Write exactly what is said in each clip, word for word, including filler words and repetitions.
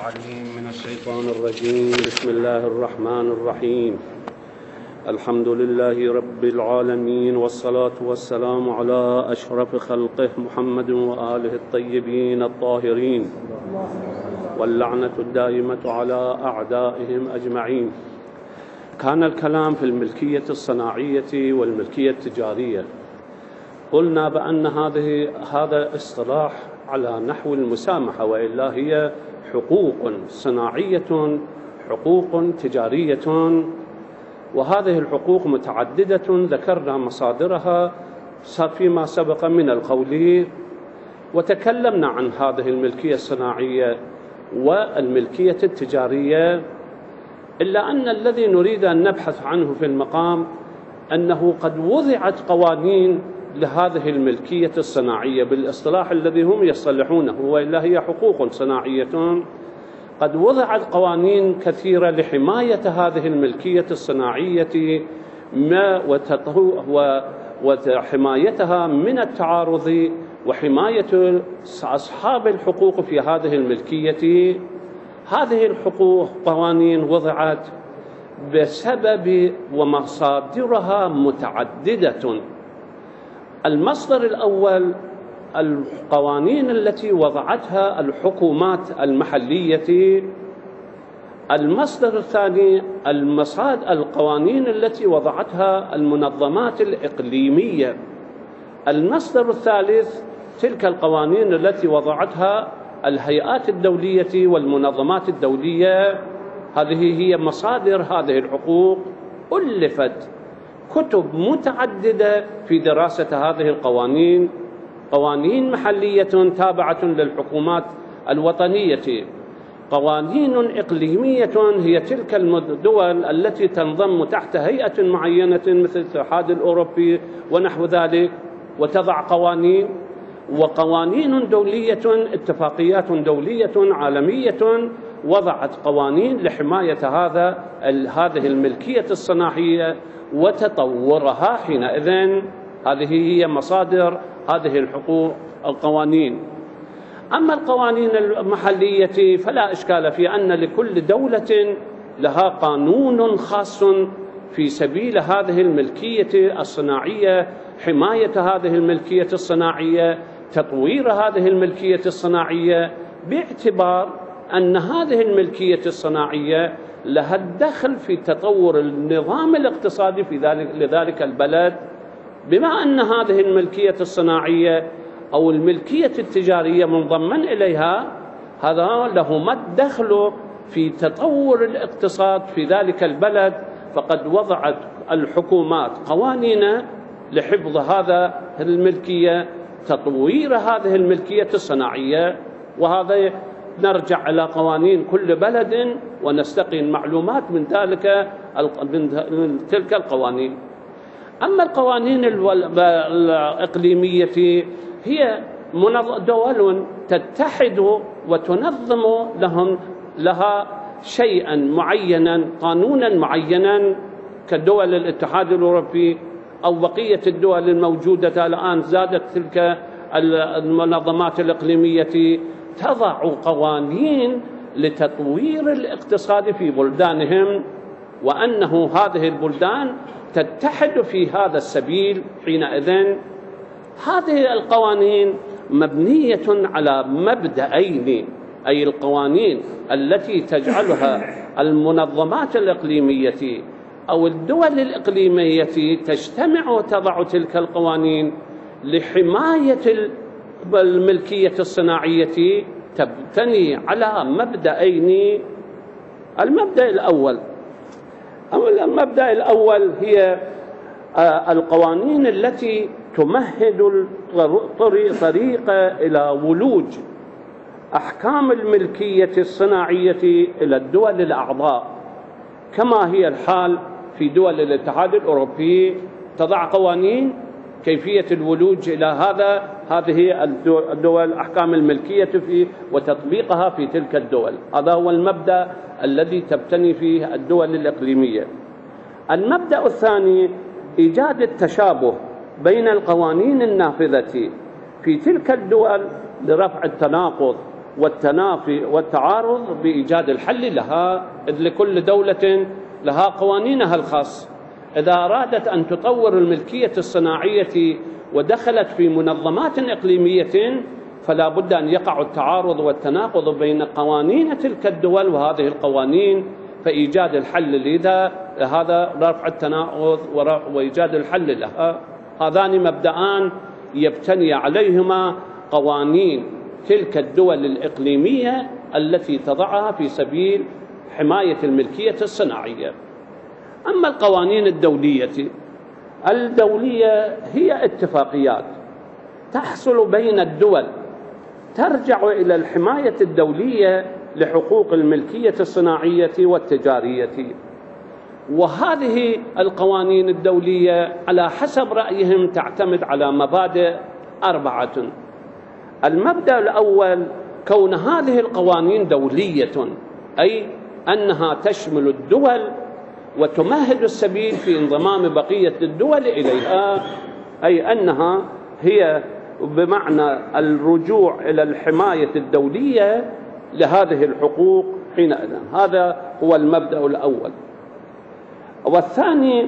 العليم من الشيطان الرجيم. بسم الله الرحمن الرحيم. الحمد لله رب العالمين، والصلاة والسلام على أشرف خلقه محمد وآله الطيبين الطاهرين، واللعنة الدائمة على أعدائهم أجمعين. كان الكلام في الملكية الصناعية والملكية التجارية. قلنا بأن هذه هذا اصطلاح على نحو المسامحة، وإلا هي حقوق صناعية، حقوق تجارية، وهذه الحقوق متعددة ذكرنا مصادرها فيما سبق من القول، وتكلمنا عن هذه الملكية الصناعية والملكية التجارية. إلا أن الذي نريد أن نبحث عنه في المقام أنه قد وضعت قوانين لهذه الملكية الصناعية بالاصطلاح الذي هم يصطلحونه، وإلا هي حقوق صناعية. قد وضعت قوانين كثيرة لحماية هذه الملكية الصناعية وحمايتها من التعارض، وحماية أصحاب الحقوق في هذه الملكية. هذه الحقوق قوانين وضعت بسبب ومصادرها متعددة. المصدر الأول القوانين التي وضعتها الحكومات المحلية. المصدر الثاني المصاد القوانين التي وضعتها المنظمات الإقليمية. المصدر الثالث تلك القوانين التي وضعتها الهيئات الدولية والمنظمات الدولية. هذه هي مصادر هذه الحقوق. ألفت كتب متعددة في دراسة هذه القوانين، قوانين محلية تابعة للحكومات الوطنية، قوانين إقليمية هي تلك الدول التي تنضم تحت هيئة معينة مثل الاتحاد الأوروبي ونحو ذلك وتضع قوانين، وقوانين دولية اتفاقيات دولية عالمية وضعت قوانين لحماية هذا هذه الملكية الصناعية وتطورها. حينئذ هذه هي مصادر هذه الحقوق القوانين. أما القوانين المحلية فلا إشكال في أن لكل دولة لها قانون خاص في سبيل هذه الملكية الصناعية، حماية هذه الملكية الصناعية، تطوير هذه الملكية الصناعية، باعتبار أن هذه الملكية الصناعية لها الدخل في تطور النظام الاقتصادي في ذلك لذلك البلد. بما أن هذه الملكية الصناعية أو الملكية التجارية منضما إليها، هذا له ما الدخل في تطور الاقتصاد في ذلك البلد، فقد وضعت الحكومات قوانين لحفظ هذا الملكية، تطوير هذه الملكية الصناعية. وهذا نرجع إلى قوانين كل بلد ونستقي المعلومات من ذلك من تلك القوانين. أما القوانين الإقليمية هي دول تتحد وتنظم لهم لها شيئا معينا، قانونا معينا، كدول الاتحاد الأوروبي أو بقية الدول الموجودة الآن. زادت تلك المنظمات الإقليمية تضع قوانين لتطوير الاقتصاد في بلدانهم، وأنه هذه البلدان تتحد في هذا السبيل. حينئذ هذه القوانين مبنية على مبدأين، أي القوانين التي تجعلها المنظمات الإقليمية أو الدول الإقليمية تجتمع وتضع تلك القوانين لحماية الملكية الصناعية، تبتني على مبدأين. المبدأ الأول أو المبدأ الأول هي القوانين التي تمهد طريق إلى ولوج أحكام الملكية الصناعية إلى الدول الأعضاء، كما هي الحال في دول الاتحاد الأوروبي. تضع قوانين كيفية الولوج إلى هذا هذه الدول أحكام الملكية في وتطبيقها في تلك الدول. هذا هو المبدأ الذي تبتني فيه الدول الإقليمية. المبدأ الثاني إيجاد التشابه بين القوانين النافذة في تلك الدول لرفع التناقض والتنافي والتعارض بإيجاد الحل لها، إذ لكل دولة لها قوانينها الخاصة. إذا أرادت أن تطور الملكية الصناعية ودخلت في منظمات إقليمية فلا بد أن يقع التعارض والتناقض بين قوانين تلك الدول وهذه القوانين، فإيجاد الحل لذا هذا رفع التناقض وإيجاد الحل لها. هذان مبدأان يبتني عليهما قوانين تلك الدول الإقليمية التي تضعها في سبيل حماية الملكية الصناعية. أما القوانين الدولية الدولية هي اتفاقيات تحصل بين الدول ترجع إلى الحماية الدولية لحقوق الملكية الصناعية والتجارية. وهذه القوانين الدولية على حسب رأيهم تعتمد على مبادئ أربعة. المبدأ الأول كون هذه القوانين دولية، أي أنها تشمل الدول وتمهد السبيل في انضمام بقية الدول إليها، أي أنها هي بمعنى الرجوع إلى الحماية الدولية لهذه الحقوق حينئذ. هذا هو المبدأ الأول. والثاني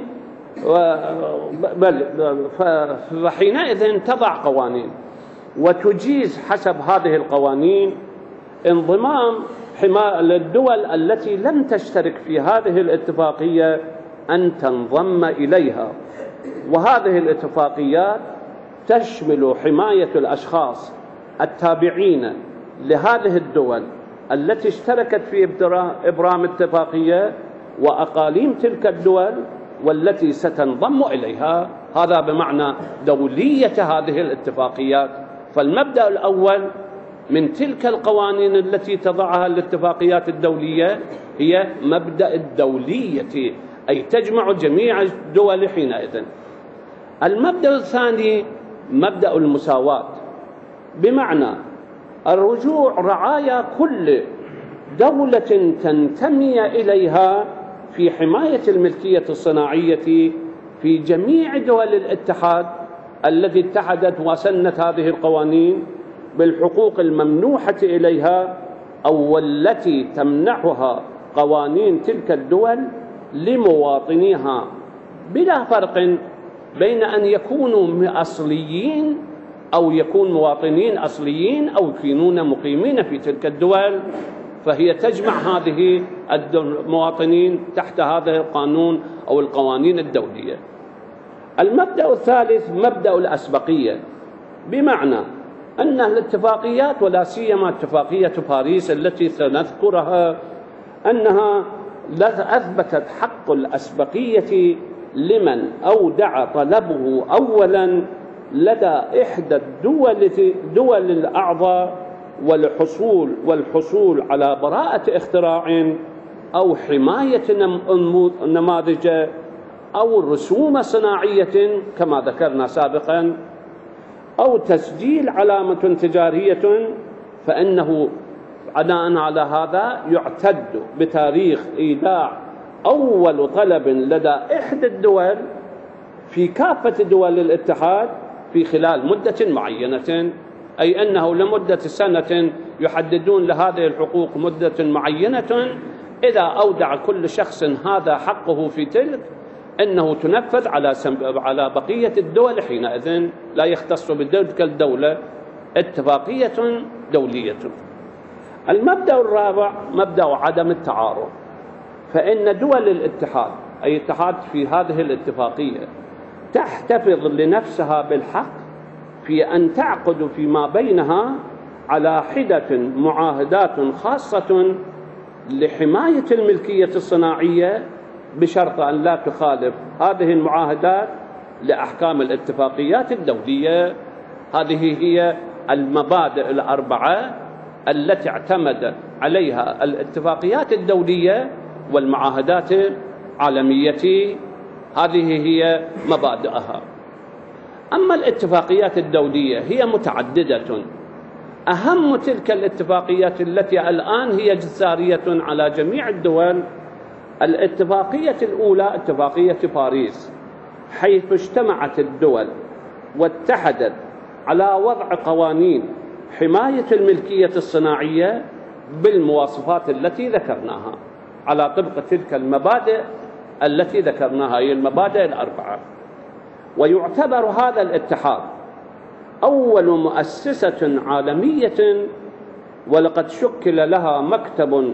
فحينئذ تضع قوانين وتجيز حسب هذه القوانين انضمام الدول التي لم تشترك في هذه الاتفاقية أن تنضم إليها. وهذه الاتفاقيات تشمل حماية الأشخاص التابعين لهذه الدول التي اشتركت في إبرام الاتفاقية وأقاليم تلك الدول والتي ستنضم إليها. هذا بمعنى دولية هذه الاتفاقيات. فالمبدأ الأول من تلك القوانين التي تضعها الاتفاقيات الدولية هي مبدأ الدولية، أي تجمع جميع الدول حينئذ. المبدأ الثاني مبدأ المساواة، بمعنى الرجوع رعايا كل دولة تنتمي إليها في حماية الملكية الصناعية في جميع دول الاتحاد التي اتحدت وسنت هذه القوانين بالحقوق الممنوحة إليها أو التي تمنحها قوانين تلك الدول لمواطنيها، بلا فرق بين أن يكونوا أصليين أو يكون مواطنين أصليين أو يكونون مقيمين في تلك الدول، فهي تجمع هذه المواطنين تحت هذا القانون أو القوانين الدولية. المبدأ الثالث مبدأ الأسبقية، بمعنى أن الاتفاقيات ولا سيما اتفاقية باريس التي سنذكرها أنها أثبتت حق الأسبقية لمن أودع طلبه أولا لدى إحدى الدول دول الأعضاء والحصول والحصول على براءة اختراع أو حماية نماذج أو رسوم صناعية كما ذكرنا سابقا أو تسجيل علامة تجارية، فإنه بناء على هذا يعتد بتاريخ إيداع أول طلب لدى إحدى الدول في كافة دول الاتحاد في خلال مدة معينة، أي أنه لمدة سنة يحددون لهذه الحقوق مدة معينة. إذا أودع كل شخص هذا حقه في تلك أنه تنفذ على على بقية الدول حينئذ، لا يختص بتلك الدولة، اتفاقية دولية. المبدأ الرابع مبدأ عدم التعارض، فإن دول الاتحاد أي اتحاد في هذه الاتفاقية تحتفظ لنفسها بالحق في أن تعقد فيما بينها على حدة معاهدات خاصة لحماية الملكية الصناعية بشرط أن لا تخالف هذه المعاهدات لأحكام الاتفاقيات الدولية. هذه هي المبادئ الأربعة التي اعتمد عليها الاتفاقيات الدولية والمعاهدات العالمية، هذه هي مبادئها. أما الاتفاقيات الدولية هي متعددة. أهم تلك الاتفاقيات التي الآن هي جسارية على جميع الدول الاتفاقية الأولى اتفاقية باريس، حيث اجتمعت الدول واتحدت على وضع قوانين حماية الملكية الصناعية بالمواصفات التي ذكرناها على طبق تلك المبادئ التي ذكرناها، هي المبادئ الأربعة. ويعتبر هذا الاتحاد أول مؤسسة عالمية، ولقد شكل لها مكتب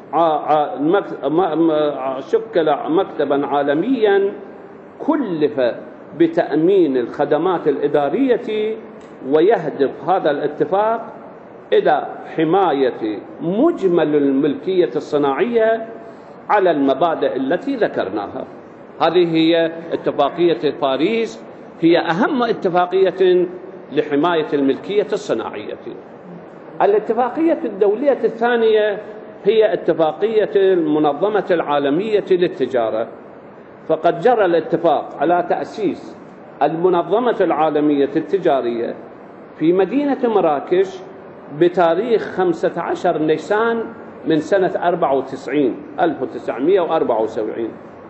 شكل مكتبا عالميا كلف بتأمين الخدمات الإدارية، ويهدف هذا الاتفاق إلى حماية مجمل الملكية الصناعية على المبادئ التي ذكرناها. هذه هي اتفاقية باريس، هي أهم اتفاقية لحماية الملكية الصناعية. الاتفاقية الدولية الثانية هي اتفاقية المنظمة العالمية للتجارة، فقد جرى الاتفاق على تأسيس المنظمة العالمية التجارية في مدينة مراكش بتاريخ خمسة عشر نيسان من سنة أربعة وتسعين ألف وتسعمئة وأربعة وسبعين.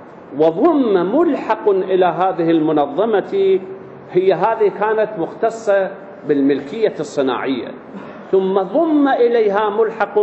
وضم ملحق إلى هذه المنظمة، هي هذه كانت مختصة بالملكية الصناعية، ثم ضم إليها ملحق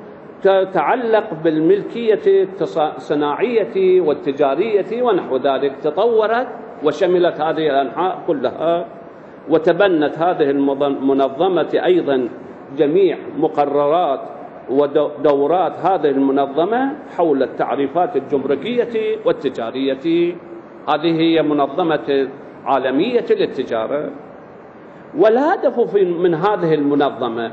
تتعلق بالملكية الصناعية والتجارية ونحو ذلك. تطورت وشملت هذه الأنحاء كلها، وتبنت هذه المنظمة أيضا جميع مقررات ودورات هذه المنظمة حول التعريفات الجمركية والتجارية. هذه هي منظمة عالمية للتجارة. والهدف من هذه المنظمة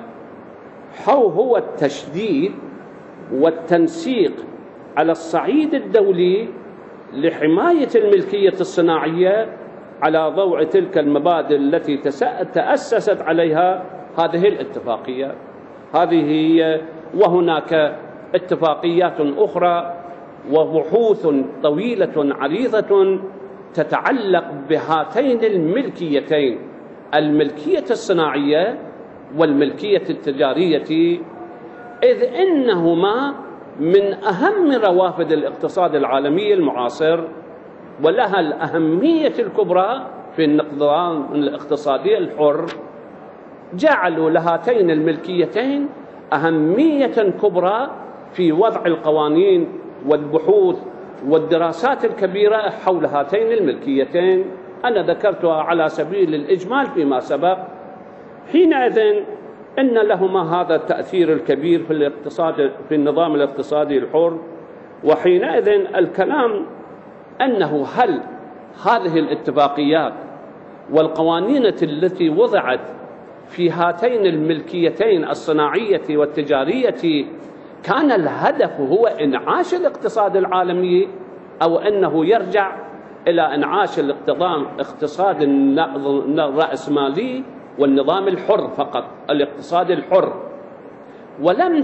هو التشديد والتنسيق على الصعيد الدولي لحماية الملكية الصناعية على ضوء تلك المبادئ التي تأسست عليها هذه الاتفاقية. هذه هي، وهناك اتفاقيات أخرى وبحوث طويلة عريضة تتعلق بهاتين الملكيتين، الملكية الصناعية والملكية التجارية، إذ إنهما من أهم روافد الاقتصاد العالمي المعاصر، ولها الأهمية الكبرى في النظام الاقتصادي الحر. جعلوا لهاتين الملكيتين أهمية كبرى في وضع القوانين والبحوث والدراسات الكبيرة حول هاتين الملكيتين. أنا ذكرتها على سبيل الإجمال فيما سبق. حينئذ إن لهما هذا التأثير الكبير في الاقتصاد، في النظام الاقتصادي الحر. وحينئذ الكلام أنه هل هذه الاتفاقيات والقوانين التي وضعت في هاتين الملكيتين الصناعية والتجارية كان الهدف هو إنعاش الاقتصاد العالمي، أو أنه يرجع إلى إنعاش الاقتصاد الرأسمالي والنظام الحر فقط، الاقتصاد الحر؟ ولم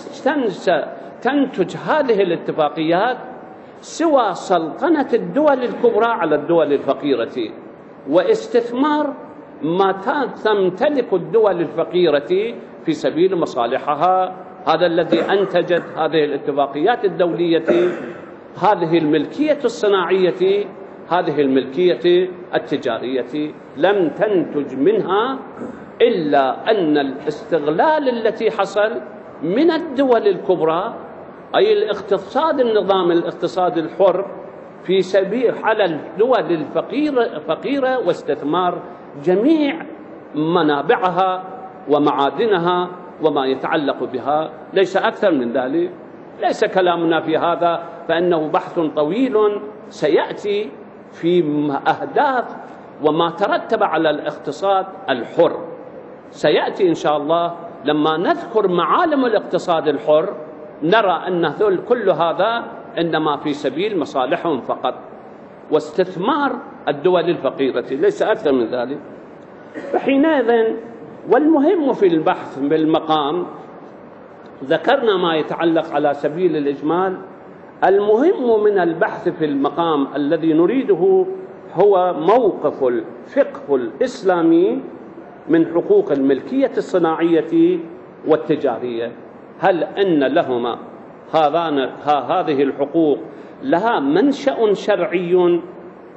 تنتج هذه الاتفاقيات سوى سلطنة الدول الكبرى على الدول الفقيرة، واستثمار ما تمتلك الدول الفقيرة في سبيل مصالحها. هذا الذي أنتجت هذه الاتفاقيات الدولية، هذه الملكية الصناعية، هذه الملكية التجارية. لم تنتج منها إلا أن الاستغلال التي حصل من الدول الكبرى، أي الاقتصاد النظام الاقتصادي الحر، في سبيل على الدول الفقيرة واستثمار جميع منابعها ومعادنها وما يتعلق بها، ليس أكثر من ذلك. ليس كلامنا في هذا، فإنه بحث طويل سيأتي في أهداف وما ترتب على الاقتصاد الحر. سيأتي إن شاء الله لما نذكر معالم الاقتصاد الحر، نرى أن كل هذا إنما في سبيل مصالحهم فقط واستثمار الدول الفقيرة، ليس أكثر من ذلك. فحينئذ والمهم في البحث بالمقام، ذكرنا ما يتعلق على سبيل الإجمال. المهم من البحث في المقام الذي نريده هو موقف الفقه الإسلامي من حقوق الملكية الصناعية والتجارية. هل أن لهما هذه الحقوق لها منشأ شرعي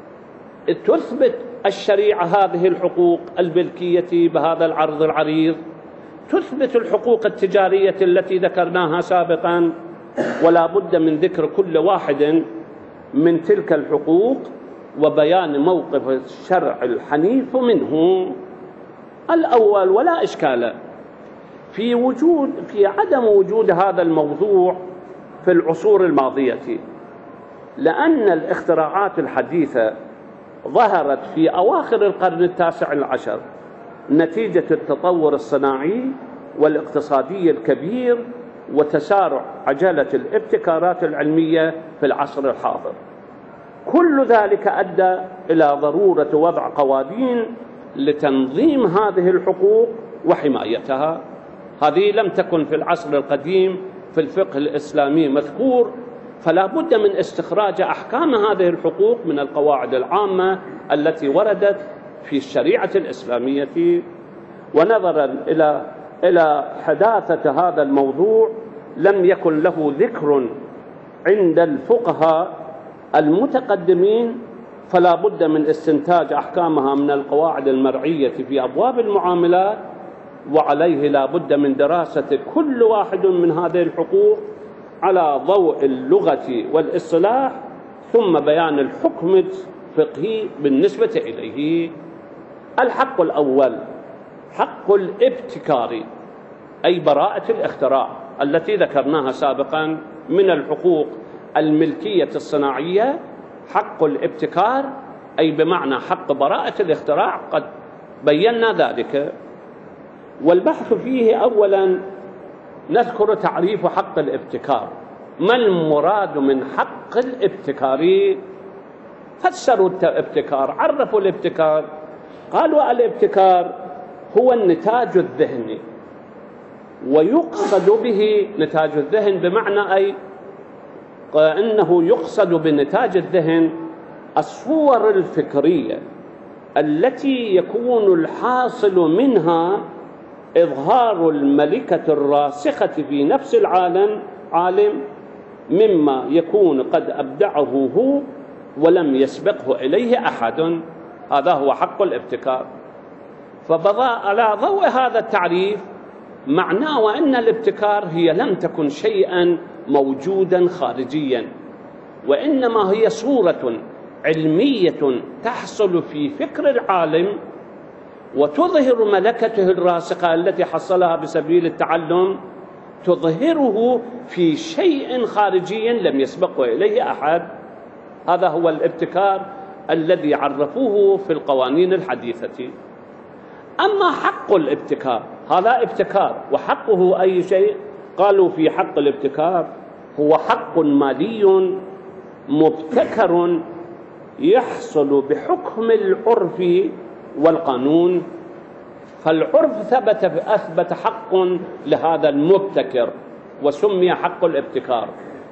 تثبت الشريعة هذه الحقوق الملكية بهذا العرض العريض؟ تثبت الحقوق التجارية التي ذكرناها سابقا، ولا بد من ذكر كل واحد من تلك الحقوق وبيان موقف الشرع الحنيف منه. الأول ولا إشكال في وجود في عدم وجود هذا الموضوع في العصور الماضية، لأن الاختراعات الحديثة ظهرت في أواخر القرن التاسع عشر نتيجة التطور الصناعي والاقتصادي الكبير وتسارع عجلة الابتكارات العلمية في العصر الحاضر. كل ذلك أدى إلى ضرورة وضع قوانين لتنظيم هذه الحقوق وحمايتها. هذه لم تكن في العصر القديم في الفقه الإسلامي مذكور، فلا بد من استخراج أحكام هذه الحقوق من القواعد العامة التي وردت في الشريعة الإسلامية. ونظرا إلى إلى حداثة هذا الموضوع لم يكن له ذكر عند الفقهاء المتقدمين، فلا بد من استنتاج أحكامها من القواعد المرعية في أبواب المعاملات، وعليه لا بد من دراسة كل واحد من هذه الحقوق على ضوء اللغة والاصطلاح، ثم بيان الحكم الفقهي بالنسبة إليه. الحق الأول حق الابتكار، أي براءة الاختراع التي ذكرناها سابقا من الحقوق الملكية الصناعية. حق الابتكار أي بمعنى حق براءة الاختراع، قد بينا ذلك. والبحث فيه أولا نذكر تعريف حق الابتكار. ما المراد من حق الابتكار؟ فسروا الابتكار، عرفوا الابتكار، قالوا الابتكار هو النتاج الذهني، ويقصد به نتاج الذهن بمعنى أي أنه يقصد بنتاج الذهن الصور الفكرية التي يكون الحاصل منها إظهار الملكة الراسخة في نفس العالم عالم مما يكون قد أبدعه هو ولم يسبقه إليه أحد. هذا هو حق الابتكار. فعلى ضوء هذا التعريف معناه وأن الابتكار هي لم تكن شيئا موجودا خارجيا، وإنما هي صورة علمية تحصل في فكر العالم وتظهر ملكته الراسخة التي حصلها بسبيل التعلم، تظهره في شيء خارجي لم يسبقه إليه أحد. هذا هو الابتكار الذي عرفوه في القوانين الحديثة. أما حق الابتكار هذا ابتكار، وحقه أي شيء؟ قالوا في حق الابتكار هو حق مالي مبتكر يحصل بحكم العرف والقانون. فالعرف ثبت أثبت حق لهذا المبتكر وسمي حق الابتكار.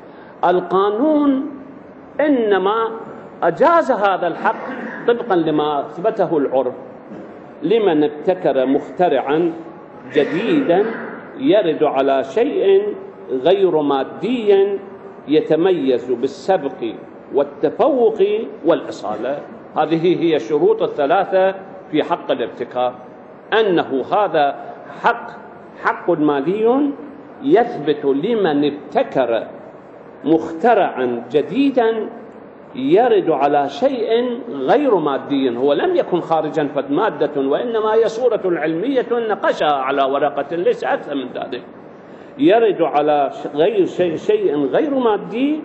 القانون إنما أجاز هذا الحق طبقا لما أثبته العرف لمن ابتكر مخترعا جديدا يرد على شيء غير مادي يتميز بالسبق والتفوق والإصالة. هذه هي الشروط الثلاثة في حق الابتكار، أنه هذا حق حق مالي يثبت لمن ابتكر مخترعا جديدا يرد على شيء غير مادي، هو لم يكن خارجا فمادة، وإنما هي صورة علمية نقشها على ورقة ليس أكثر من ذلك، يرد على غير شيء, شيء غير مادي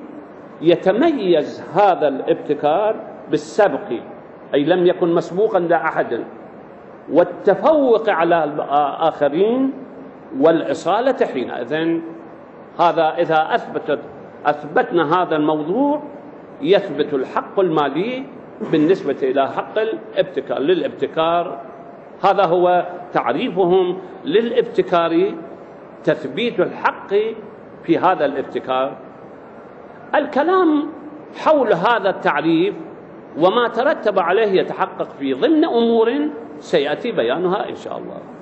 يتميز هذا الابتكار بالسبق، أي لم يكن مسبوقا لأحد، والتفوق على الآخرين والإصالة حينئذ. هذا إذا أثبتت أثبتنا هذا الموضوع يثبت الحق المالي بالنسبة إلى حق الابتكار للابتكار. هذا هو تعريفهم للابتكار، تثبيت الحق في هذا الابتكار. الكلام حول هذا التعريف وما ترتب عليه يتحقق في ضمن أمور سيأتي بيانها إن شاء الله.